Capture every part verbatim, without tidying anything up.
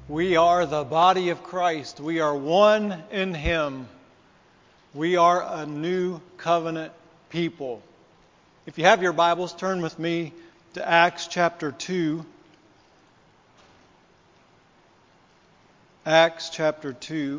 We are the body of Christ. We are one in Him. We are a new covenant people. If you have your Bibles, turn with me to Acts chapter two. Acts chapter two,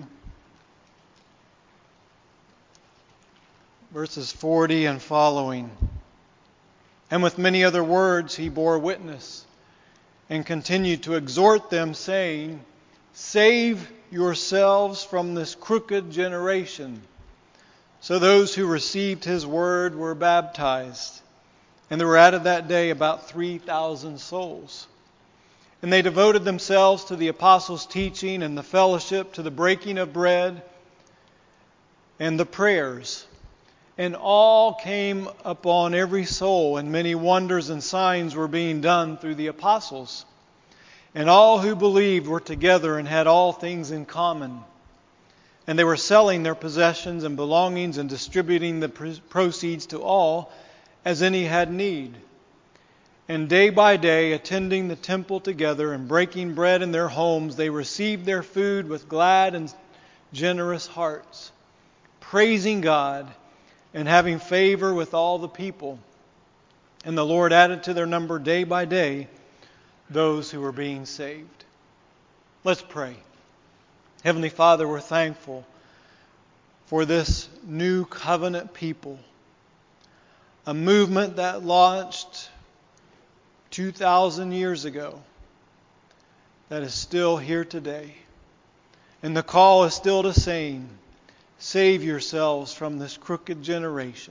verses forty and following. And with many other words he bore witness and continued to exhort them, saying, "Save yourselves from this crooked generation." So those who received his word were baptized. And there were added that day about three thousand souls. And they devoted themselves to the apostles' teaching and the fellowship, to the breaking of bread and the prayers. And all came upon every soul, and many wonders and signs were being done through the apostles. And all who believed were together and had all things in common. And they were selling their possessions and belongings and distributing the proceeds to all as any had need. And day by day, attending the temple together and breaking bread in their homes, they received their food with glad and generous hearts, praising God and having favor with all the people. And the Lord added to their number day by day those who were being saved. Let's pray. Heavenly Father, we're thankful for this new covenant people, a movement that launched two thousand years ago that is still here today. And the call is still the same. Save yourselves from this crooked generation.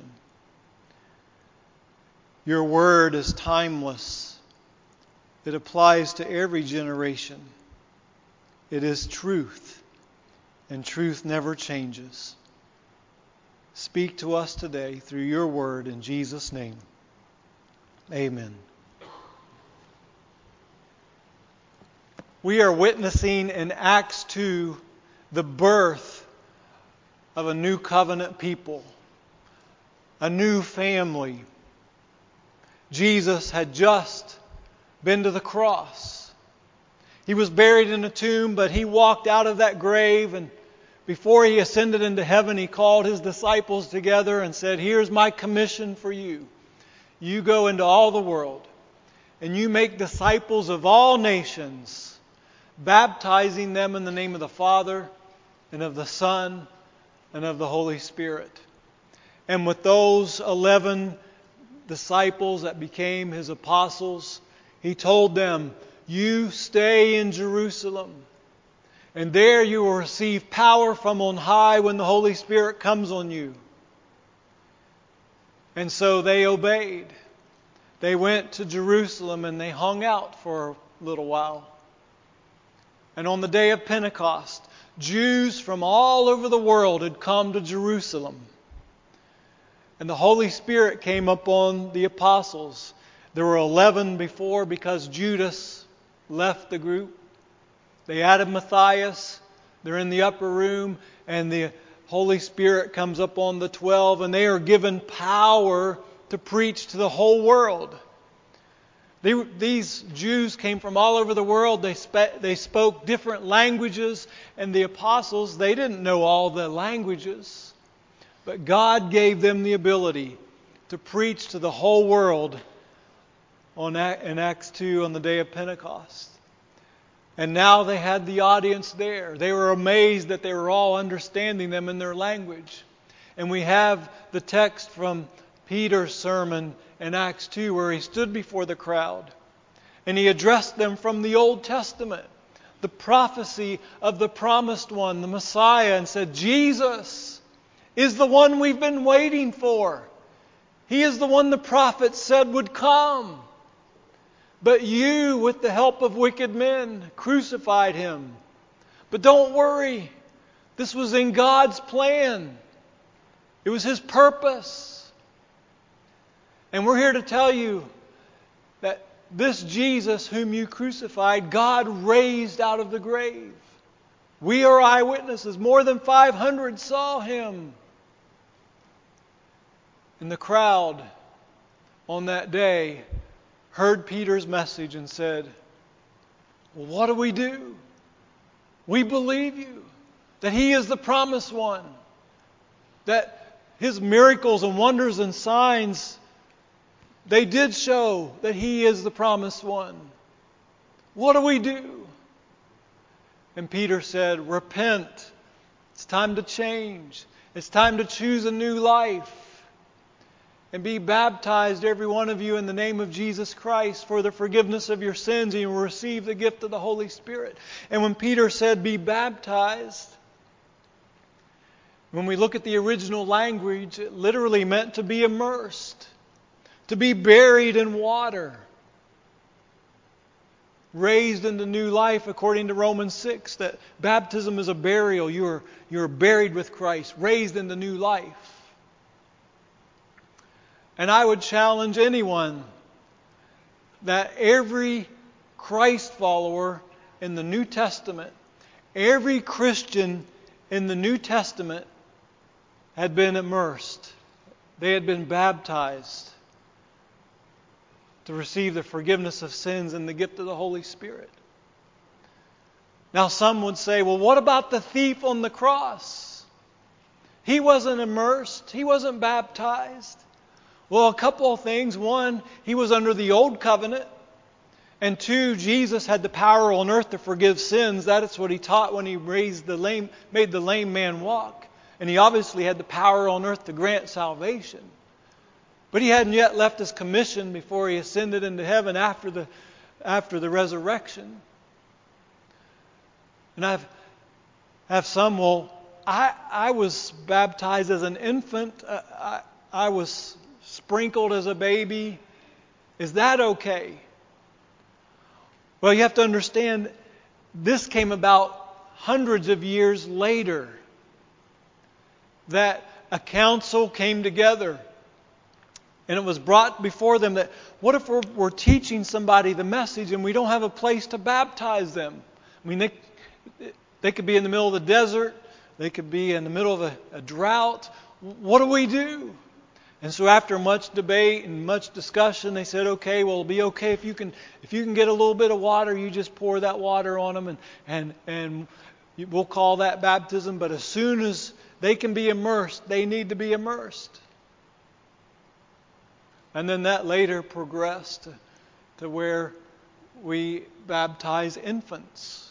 Your word is timeless. It applies to every generation. It is truth, and truth never changes. Speak to us today through your word in Jesus' name. Amen. We are witnessing in Acts two the birth of a new covenant people, a new family. Jesus had just been to the cross. He was buried in a tomb, but he walked out of that grave, and before he ascended into heaven, he called his disciples together and said, "Here's my commission for you. You go into all the world, and you make disciples of all nations, baptizing them in the name of the Father and of the Son and of the Holy Spirit." And with those eleven disciples that became his apostles, he told them, "You stay in Jerusalem, and there you will receive power from on high when the Holy Spirit comes on you." And so they obeyed. They went to Jerusalem and they hung out for a little while. And on the day of Pentecost, Jews from all over the world had come to Jerusalem. And the Holy Spirit came upon the apostles. There were eleven before because Judas left the group. They added Matthias. They're in the upper room. And the Holy Spirit comes up on the twelve. And they are given power to preach to the whole world. They, these Jews came from all over the world. They, spe- they spoke different languages. And the apostles, they didn't know all the languages. But God gave them the ability to preach to the whole world on, in Acts two on the day of Pentecost. And now they had the audience there. They were amazed that they were all understanding them in their language. And we have the text from Peter's sermon in Acts two where he stood before the crowd and he addressed them from the Old Testament, the prophecy of the promised one, the Messiah, and said, "Jesus is the one we've been waiting for. He is the one the prophets said would come. But you, with the help of wicked men, crucified Him. But don't worry. This was in God's plan. It was His purpose. And we're here to tell you that this Jesus whom you crucified, God raised out of the grave. We are eyewitnesses. More than five hundred saw Him. And the crowd on that day heard Peter's message and said, "Well, what do we do?" We believe you. That He is the promised one. That His miracles and wonders and signs, they did show that He is the promised one. What do we do? And Peter said, repent. It's time to change. It's time to choose a new life. And be baptized, every one of you, in the name of Jesus Christ for the forgiveness of your sins, and you will receive the gift of the Holy Spirit. And when Peter said, be baptized, when we look at the original language, it literally meant to be immersed, to be buried in water, raised into new life, according to Romans six, that baptism is a burial. You're, you're buried with Christ, raised into new life. And I would challenge anyone that every Christ follower in the New Testament, every Christian in the New Testament had been immersed. They had been baptized to receive the forgiveness of sins and the gift of the Holy Spirit. Now some would say, well, what about the thief on the cross? He wasn't immersed. He wasn't baptized. Well, a couple of things. One, he was under the old covenant. And two, Jesus had the power on earth to forgive sins. That is what He taught when He raised the lame, made the lame man walk. And He obviously had the power on earth to grant salvation. But He hadn't yet left His commission before He ascended into heaven after the, after the resurrection. And I've have some, well, I, I was baptized as an infant. Uh, I, I was sprinkled as a baby. Is that okay? Well, you have to understand, this came about hundreds of years later. That a council came together. And it was brought before them that, what if we're, we're teaching somebody the message and we don't have a place to baptize them? I mean, they, they could be in the middle of the desert. They could be in the middle of a, a drought. What do we do? And so after much debate and much discussion, they said, okay, well, it'll be okay if you can if you can get a little bit of water, you just pour that water on them, and, and, and we'll call that baptism. But as soon as they can be immersed, they need to be immersed. And then that later progressed to, to where we baptize infants.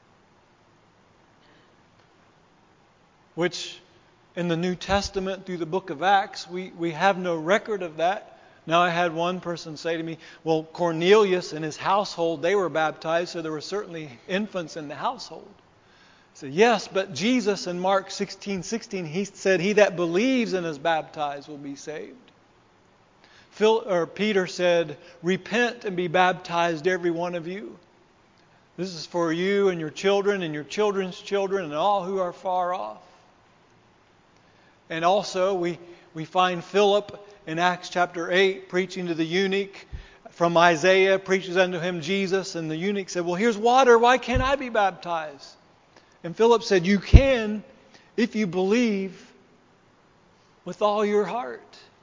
Which in the New Testament, through the book of Acts, we, we have no record of that. Now I had one person say to me, well, Cornelius and his household, they were baptized, so there were certainly infants in the household. I said, yes, but Jesus in Mark sixteen sixteen, He said, he that believes and is baptized will be saved. Phil, or Peter said, repent and be baptized, every one of you. This is for you and your children and your children's children and all who are far off. And also we, we find Philip in Acts chapter eight preaching to the eunuch from Isaiah, preaches unto him Jesus. And the eunuch said, well, here's water. Why can't I be baptized? And Philip said, you can if you believe with all your heart.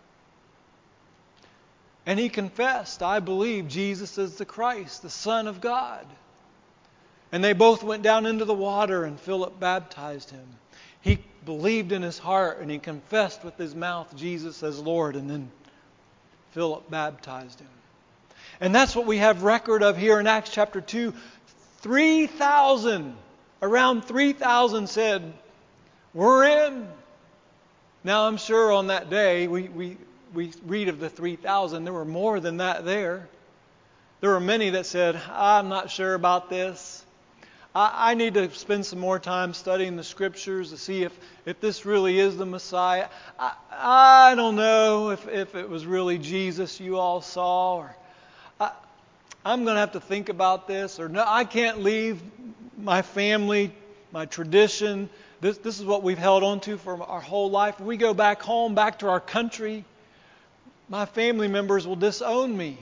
And he confessed, I believe Jesus is the Christ, the Son of God. And they both went down into the water and Philip baptized him. He believed in his heart and he confessed with his mouth Jesus as Lord, and then Philip baptized him. And that's what we have record of here in Acts chapter two. three thousand, around three thousand said, we're in. Now I'm sure on that day we, we, we read of the three thousand. There were more than that there. There were many that said, I'm not sure about this. I need to spend some more time studying the Scriptures to see if, if this really is the Messiah. I, I don't know if, if it was really Jesus you all saw. Or I, I'm going to have to think about this. Or no, I can't leave my family, my tradition. This, this is what we've held on to for our whole life. If we go back home, back to our country, my family members will disown me.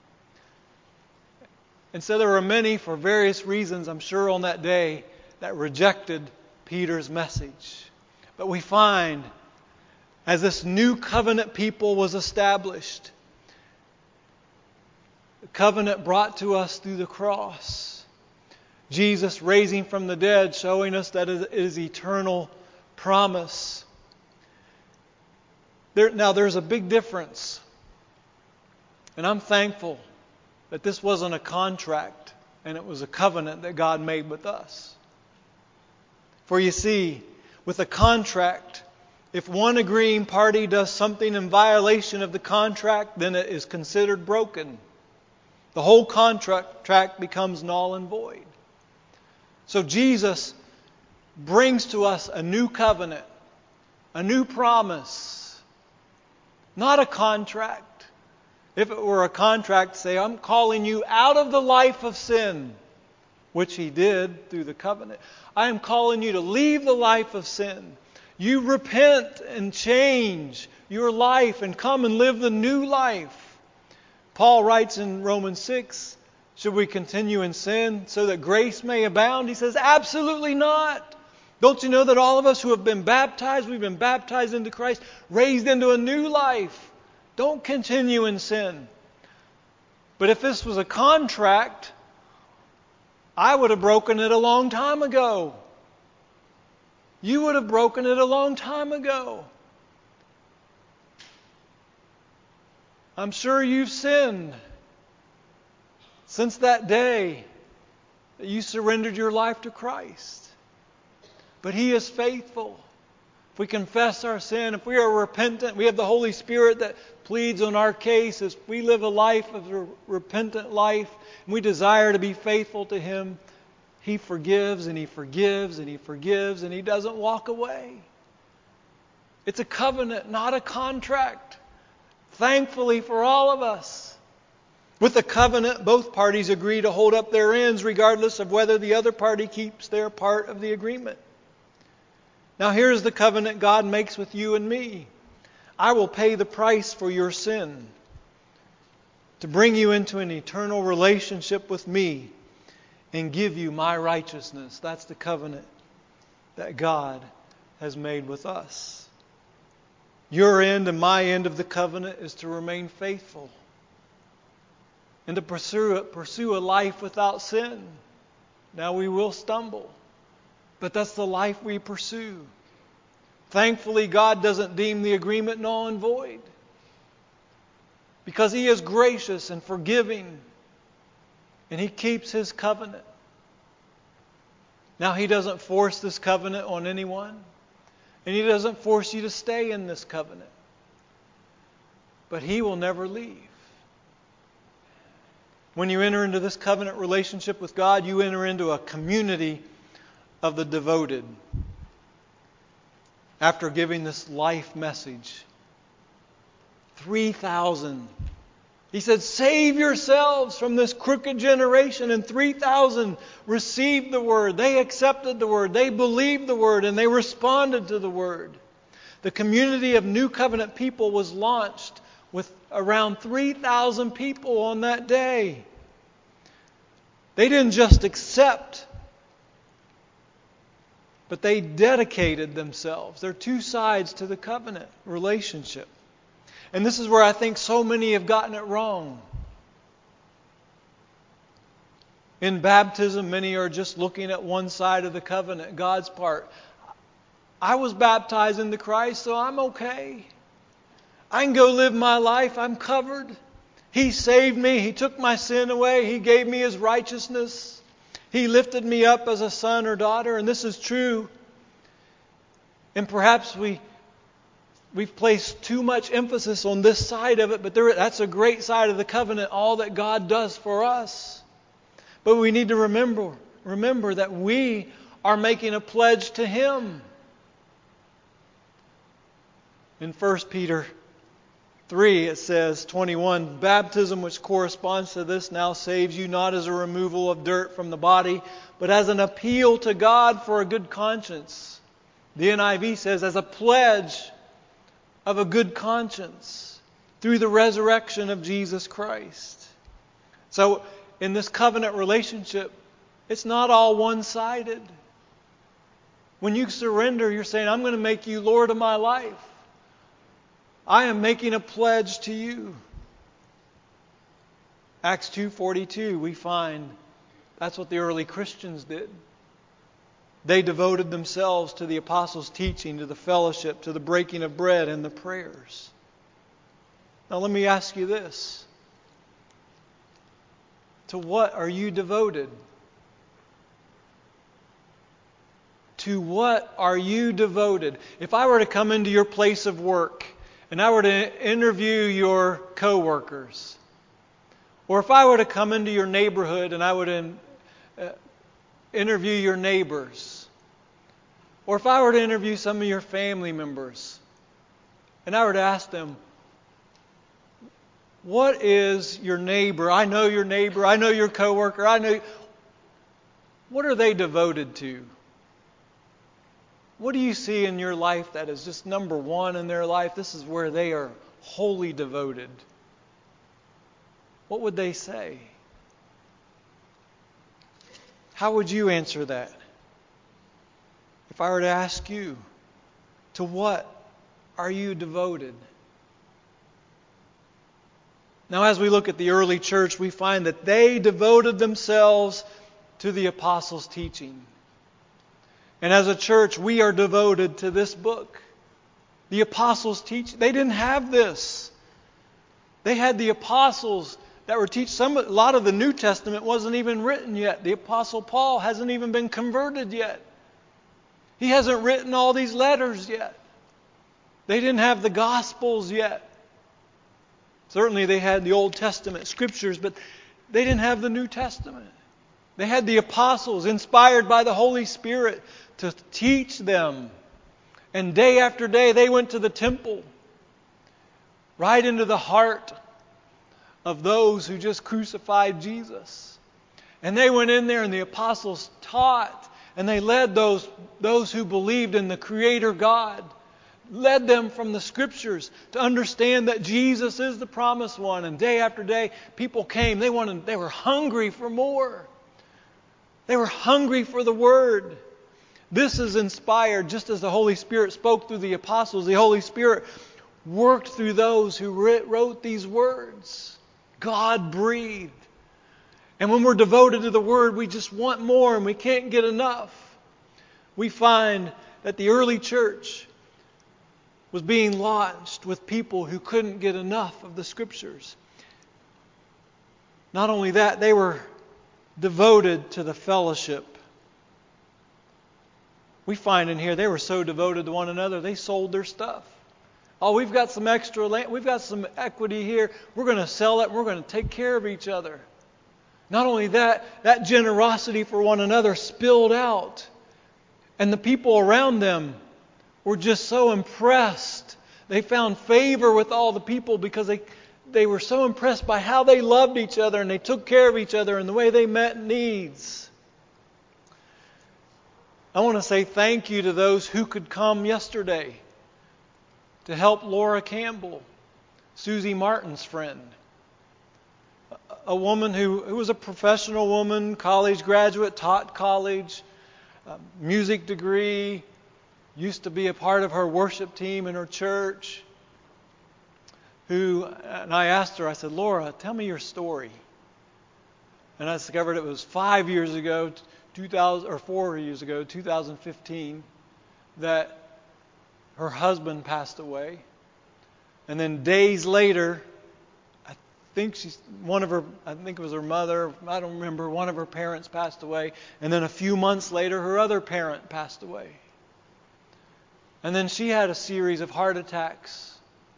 And so there were many, for various reasons, I'm sure on that day, that rejected Peter's message. But we find, as this new covenant people was established, the covenant brought to us through the cross, Jesus raising from the dead, showing us that it is eternal promise. There, now, there's a big difference. And I'm thankful that this wasn't a contract and it was a covenant that God made with us. For you see, with a contract, if one agreeing party does something in violation of the contract, then it is considered broken. The whole contract becomes null and void. So Jesus brings to us a new covenant, a new promise, not a contract. If it were a contract, say, I'm calling you out of the life of sin, which He did through the covenant. I am calling you to leave the life of sin. You repent and change your life and come and live the new life. Paul writes in Romans six, should we continue in sin so that grace may abound? He says, absolutely not. Don't you know that all of us who have been baptized, we've been baptized into Christ, raised into a new life. Don't continue in sin. But if this was a contract, I would have broken it a long time ago. You would have broken it a long time ago. I'm sure you've sinned since that day that you surrendered your life to Christ. But He is faithful. If we confess our sin, if we are repentant, we have the Holy Spirit that pleads on our case. If we live a life of a repentant life, and we desire to be faithful to Him, He forgives and He forgives and He forgives and He doesn't walk away. It's a covenant, not a contract. Thankfully for all of us. With a covenant, both parties agree to hold up their ends regardless of whether the other party keeps their part of the agreement. Now here's the covenant God makes with you and me. I will pay the price for your sin to bring you into an eternal relationship with me and give you my righteousness. That's the covenant that God has made with us. Your end and my end of the covenant is to remain faithful and to pursue, pursue a life without sin. Now we will stumble, but that's the life we pursue. Thankfully, God doesn't deem the agreement null and void because He is gracious and forgiving and He keeps His covenant. Now, He doesn't force this covenant on anyone, and He doesn't force you to stay in this covenant, but He will never leave. When you enter into this covenant relationship with God, you enter into a community of the devoted. After giving this life message, three thousand, He said, save yourselves from this crooked generation. And three thousand received the word. They accepted the word. They believed the word. And they responded to the word. The community of New Covenant people was launched with around three thousand people on that day. They didn't just accept, but they dedicated themselves. There are two sides to the covenant relationship. And this is where I think so many have gotten it wrong. In baptism, many are just looking at one side of the covenant, God's part. I was baptized into Christ, so I'm okay. I can go live my life. I'm covered. He saved me. He took my sin away. He gave me His righteousness. He lifted me up as a son or daughter, and this is true. And perhaps we, we've placed too much emphasis on this side of it, but there, that's a great side of the covenant, all that God does for us. But we need to remember, remember that we are making a pledge to Him. In First Peter three, it says, twenty-one, baptism which corresponds to this now saves you not as a removal of dirt from the body, but as an appeal to God for a good conscience. The N I V says, as a pledge of a good conscience through the resurrection of Jesus Christ. So, in this covenant relationship, it's not all one-sided. When you surrender, you're saying, I'm going to make you Lord of my life. I am making a pledge to you. Acts two forty-two, we find That's what the early Christians did. They devoted themselves to the apostles' teaching, to the fellowship, to the breaking of bread and the prayers. Now let me ask you this. To what are you devoted? To what are you devoted? If I were to come into your place of work and I were to interview your coworkers, or if I were to come into your neighborhood and I would in, uh, interview your neighbors, or if I were to interview some of your family members and I were to ask them, what is your neighbor? I know your neighbor. I know your coworker. I know. What are they devoted to? What do you see in your life that is just number one in their life? This is where they are wholly devoted. What would they say? How would you answer that? If I were to ask you, to what are you devoted? Now, as we look at the early church, we find that they devoted themselves to the apostles' teaching. And as a church, we are devoted to this book. The apostles' teaching. They didn't have this. They had the apostles that were teaching. Some, a lot of the New Testament wasn't even written yet. The apostle Paul hasn't even been converted yet. He hasn't written all these letters yet. They didn't have the Gospels yet. Certainly they had the Old Testament scriptures, but they didn't have the New Testament. They had the apostles inspired by the Holy Spirit to teach them. And day after day they went to the temple, right into the heart of those who just crucified Jesus. And they went in there and the apostles taught, and they led those, those who believed in the Creator God, led them from the Scriptures to understand that Jesus is the promised one. And day after day, people came. They wanted, they were hungry for more. They were hungry for the Word. This is inspired, just as the Holy Spirit spoke through the apostles. The Holy Spirit worked through those who wrote these words. God breathed. And when we're devoted to the Word, we just want more and we can't get enough. We find that the early church was being launched with people who couldn't get enough of the Scriptures. Not only that, they were devoted to the fellowship. We find in here they were so devoted to one another, they sold their stuff. Oh, we've got some extra land, we've got some equity here. We're going to sell it and we're going to take care of each other. Not only that, that generosity for one another spilled out. And the people around them were just so impressed. They found favor with all the people because they, they were so impressed by how they loved each other and they took care of each other and the way they met needs. I want to say thank you to those who could come yesterday to help Laura Campbell, Susie Martin's friend. A woman who, who was a professional woman, college graduate, taught college, uh, music degree, used to be a part of her worship team in her church. Who, and I asked her, I said, Laura, tell me your story. And I discovered it was five years ago, two thousand or four years ago, two thousand fifteen, that her husband passed away. And then days later, I think she's one of her, I think it was her mother, I don't remember, one of her parents passed away. And then a few months later, her other parent passed away. And then she had a series of heart attacks.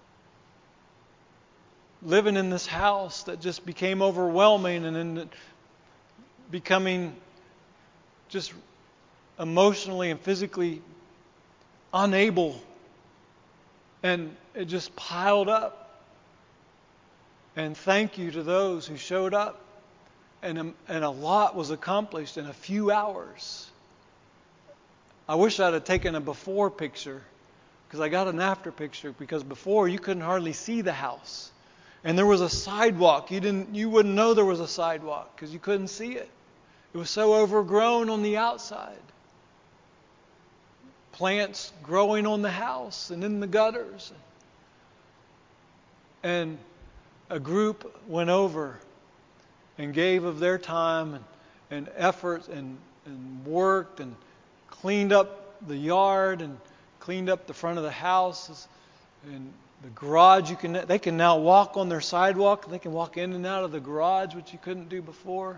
Living in this house that just became overwhelming and then becoming just emotionally and physically unable. And it just piled up. And thank you to those who showed up. And, and a lot was accomplished in a few hours. I wish I'd have taken a before picture because I got an after picture, because before you couldn't hardly see the house. And there was a sidewalk. You didn't you wouldn't know there was a sidewalk because you couldn't see it. It was so overgrown on the outside. Plants growing on the house and in the gutters. And a group went over and gave of their time and, and effort and, and worked and cleaned up the yard and cleaned up the front of the house and the garage. You can they can now walk on their sidewalk. They can walk in and out of the garage, which you couldn't do before.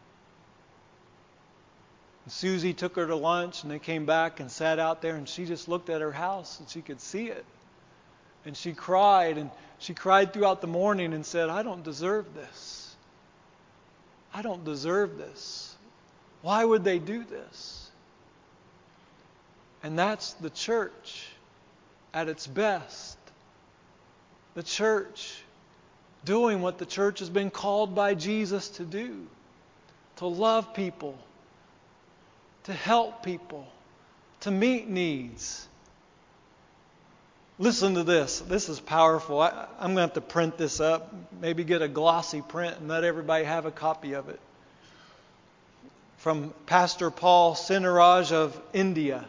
And Susie took her to lunch, and they came back and sat out there, and she just looked at her house, and she could see it. And she cried, and she cried throughout the morning and said, I don't deserve this. I don't deserve this. Why would they do this? And that's the church at its best. The church doing what the church has been called by Jesus to do. To love people. To help people. To meet needs. Listen to this. This is powerful. I, I'm going to have to print this up. Maybe get a glossy print and let everybody have a copy of it. From Pastor Paul Sinaraj of India.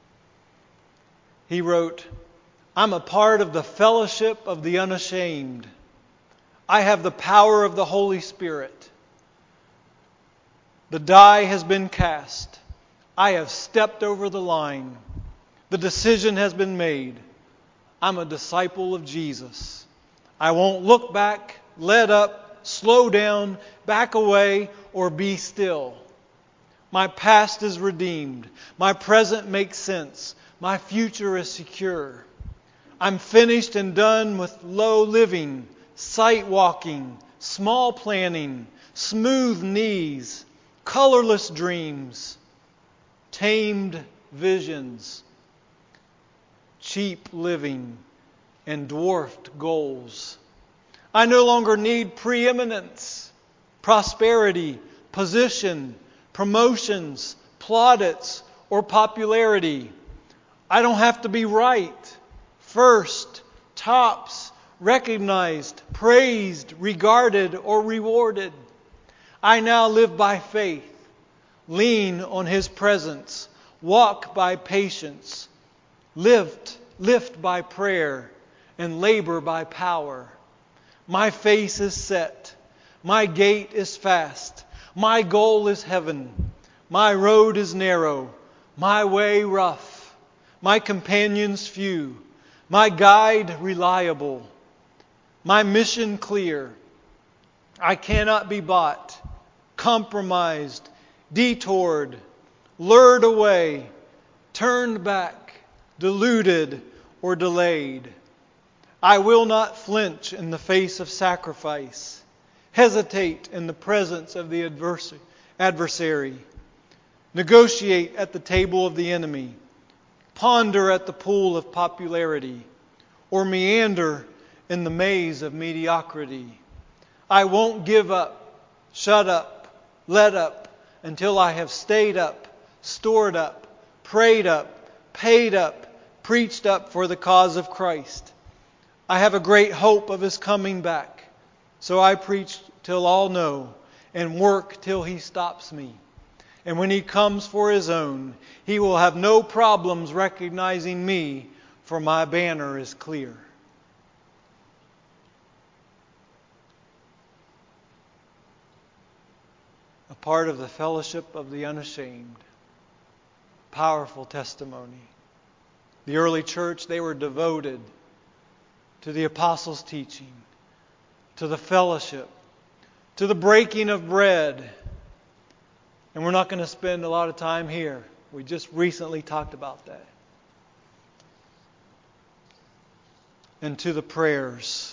He wrote, I'm a part of the fellowship of the unashamed. I have the power of the Holy Spirit. The die has been cast. I have stepped over the line. The decision has been made. I'm a disciple of Jesus. I won't look back, let up, slow down, back away, or be still. My past is redeemed. My present makes sense. My future is secure. I'm finished and done with low living, sight walking, small planning, smooth knees, colorless dreams, tamed visions, cheap living, and dwarfed goals. I no longer need preeminence, prosperity, position, promotions, plaudits, or popularity. I don't have to be right, first, tops, recognized, praised, regarded, or rewarded. I now live by faith, lean on His presence, walk by patience, lift, lift by prayer, and labor by power. My face is set. My gait is fast. My goal is heaven. My road is narrow. My way rough. My companions few. My guide reliable. My mission clear. I cannot be bought, compromised, detoured, lured away, turned back, deluded, or delayed. I will not flinch in the face of sacrifice, hesitate in the presence of the adversary, negotiate at the table of the enemy, ponder at the pool of popularity, or meander in the maze of mediocrity. I won't give up, shut up, let up, until I have stayed up, stored up, prayed up, paid up, preached up for the cause of Christ. I have a great hope of His coming back, so I preach till all know, and work till He stops me. And when He comes for His own, He will have no problems recognizing me, for my banner is clear. A part of the fellowship of the unashamed. Powerful testimony. The early church, they were devoted to the apostles' teaching, to the fellowship, to the breaking of bread. And we're not going to spend a lot of time here. We just recently talked about that. And to the prayers.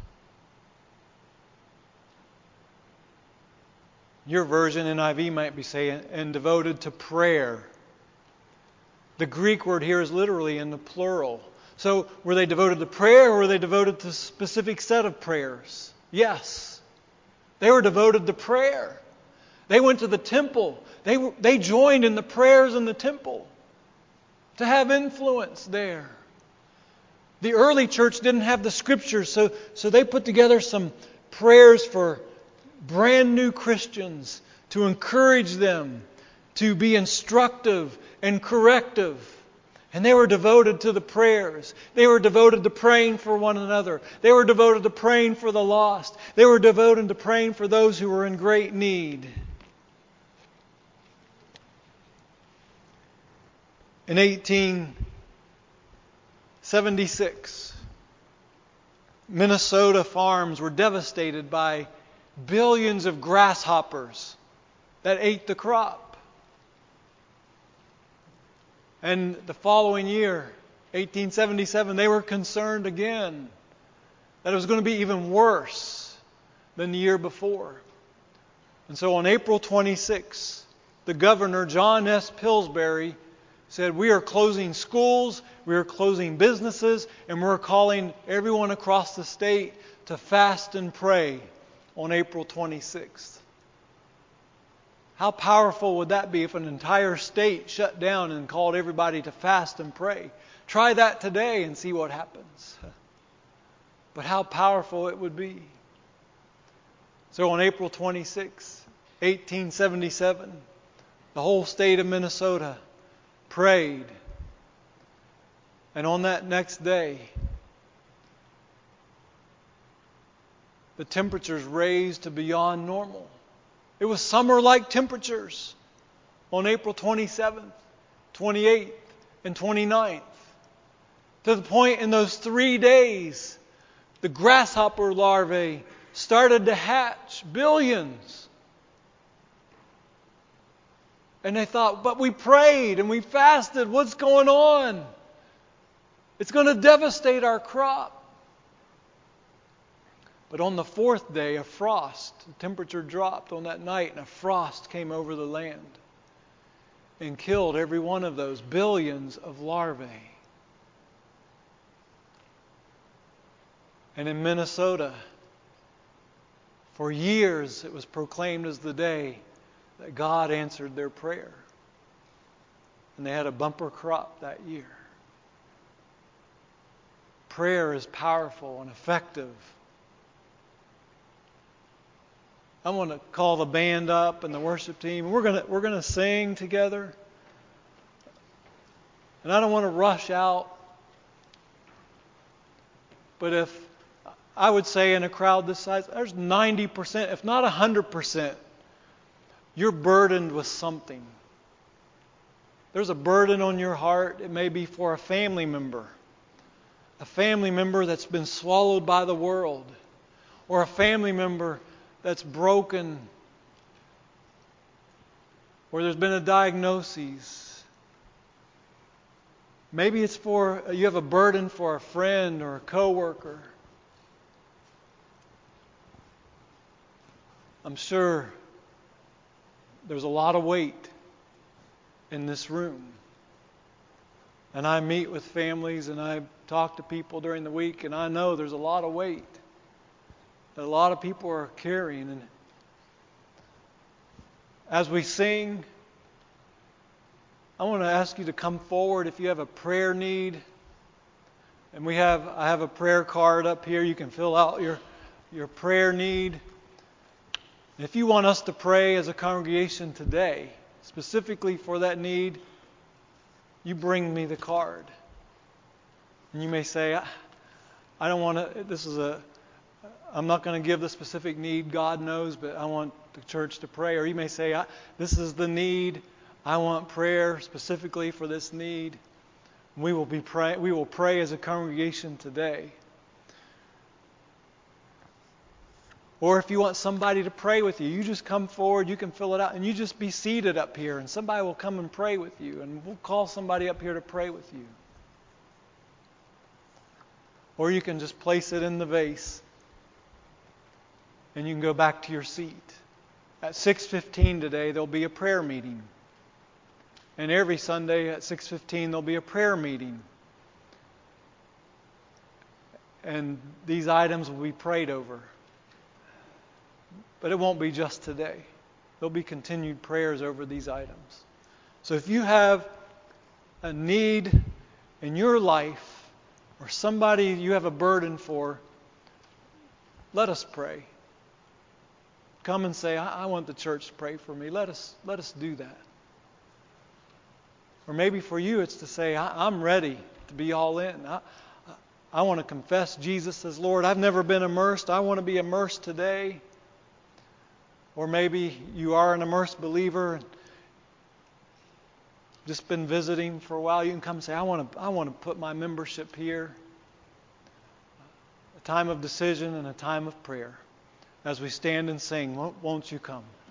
Your version, N I V, might be saying, and devoted to prayer. The Greek word here is literally in the plural. So, were they devoted to prayer, or were they devoted to a specific set of prayers? Yes. They were devoted to prayer. They went to the temple. They, were, they joined in the prayers in the temple to have influence there. The early church didn't have the Scriptures, so, so they put together some prayers for brand new Christians to encourage them to be instructive and corrective. And they were devoted to the prayers. They were devoted to praying for one another. They were devoted to praying for the lost. They were devoted to praying for those who were in great need. In eighteen seventy-six, Minnesota farms were devastated by billions of grasshoppers that ate the crop. And the following year, eighteen seventy-seven, they were concerned again that it was going to be even worse than the year before. And so on April twenty-sixth, the governor, John S. Pillsbury, said, we are closing schools, we are closing businesses, and we're calling everyone across the state to fast and pray on April twenty-sixth. How powerful would that be if an entire state shut down and called everybody to fast and pray? Try that today and see what happens. But how powerful it would be. So on April twenty-sixth, eighteen seventy-seven, the whole state of Minnesota prayed. And on that next day, the temperatures raised to beyond normal. It was summer-like temperatures on April twenty-seventh, twenty-eighth, and twenty-ninth. To the point in those three days, the grasshopper larvae started to hatch, billions. And they thought, but we prayed and we fasted. What's going on? It's going to devastate our crop. But on the fourth day, a frost, the temperature dropped on that night, and a frost came over the land and killed every one of those billions of larvae. And in Minnesota, for years it was proclaimed as the day that God answered their prayer. And they had a bumper crop that year. Prayer is powerful and effective. I want to call the band up and the worship team. We're going to we're going to sing together. And I don't want to rush out. But if I would say in a crowd this size, there's ninety percent, if not one hundred percent, you're burdened with something. There's a burden on your heart. It may be for a family member. A family member that's been swallowed by the world. Or a family member that's broken. Or there's been a diagnosis. Maybe it's for, you have a burden for a friend or a coworker. I'm sure there's a lot of weight in this room. And I meet with families and I talk to people during the week, and I know there's a lot of weight that a lot of people are carrying. And as we sing, I want to ask you to come forward if you have a prayer need. And we have I have a prayer card up here. You can fill out your, your prayer need. And if you want us to pray as a congregation today, specifically for that need, you bring me the card. And you may say, I, I don't want to, this is a, I'm not going to give the specific need, God knows, but I want the church to pray. Or you may say, I, this is the need, I want prayer specifically for this need. We will be pray, we will pray as a congregation today. Or if you want somebody to pray with you, you just come forward, you can fill it out, and you just be seated up here, and somebody will come and pray with you, and we'll call somebody up here to pray with you. Or you can just place it in the vase, and you can go back to your seat. At six fifteen today, there'll be a prayer meeting. And every Sunday at six fifteen, there'll be a prayer meeting. And these items will be prayed over. But it won't be just today. There'll be continued prayers over these items. So if you have a need in your life or somebody you have a burden for, let us pray. Come and say, I, I want the church to pray for me. Let us, let us do that. Or maybe for you it's to say, I, I'm ready to be all in. I, I want to confess Jesus as Lord. I've never been immersed. I want to be immersed today. Or maybe you are an immersed believer just been visiting for a while, you can come and say, I want to I want to put my membership here. A time of decision and a time of prayer. As we stand and sing, won't won't you come?